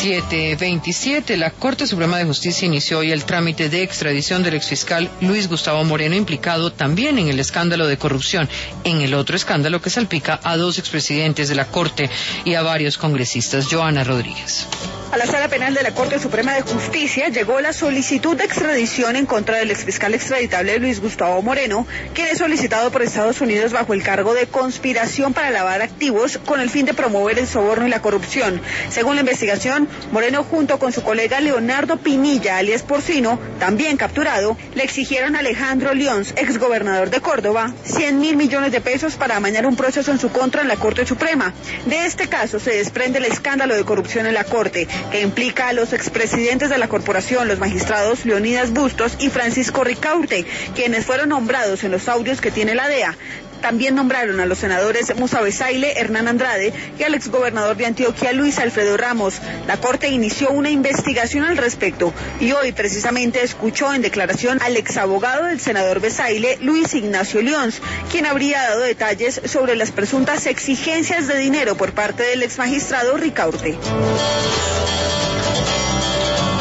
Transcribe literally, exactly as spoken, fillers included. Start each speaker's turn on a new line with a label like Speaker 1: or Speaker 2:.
Speaker 1: siete veintisiete, la Corte Suprema de Justicia inició hoy el trámite de extradición del exfiscal Luis Gustavo Moreno, implicado también en el escándalo de corrupción, en el otro escándalo que salpica a dos expresidentes de la Corte y a varios congresistas. Joana Rodríguez.
Speaker 2: A la Sala Penal de la Corte Suprema de Justicia llegó la solicitud de extradición en contra del exfiscal extraditable Luis Gustavo Moreno, quien es solicitado por Estados Unidos bajo el cargo de conspiración para lavar activos con el fin de promover el soborno y la corrupción. Según la investigación, Moreno junto con su colega Leonardo Pinilla, alias Porcino, también capturado, le exigieron a Alejandro Lyons, exgobernador de Córdoba, cien mil millones de pesos para amañar un proceso en su contra en la Corte Suprema. De este caso se desprende el escándalo de corrupción en la Corte, que implica a los expresidentes de la corporación, los magistrados Leonidas Bustos y Francisco Ricaurte, quienes fueron nombrados en los audios que tiene la D E A. También nombraron a los senadores Musa Besaile, Hernán Andrade y al exgobernador de Antioquia, Luis Alfredo Ramos. La Corte inició una investigación al respecto y hoy precisamente escuchó en declaración al exabogado del senador Besaile, Luis Ignacio Lyons, quien habría dado detalles sobre las presuntas exigencias de dinero por parte del exmagistrado Ricaurte.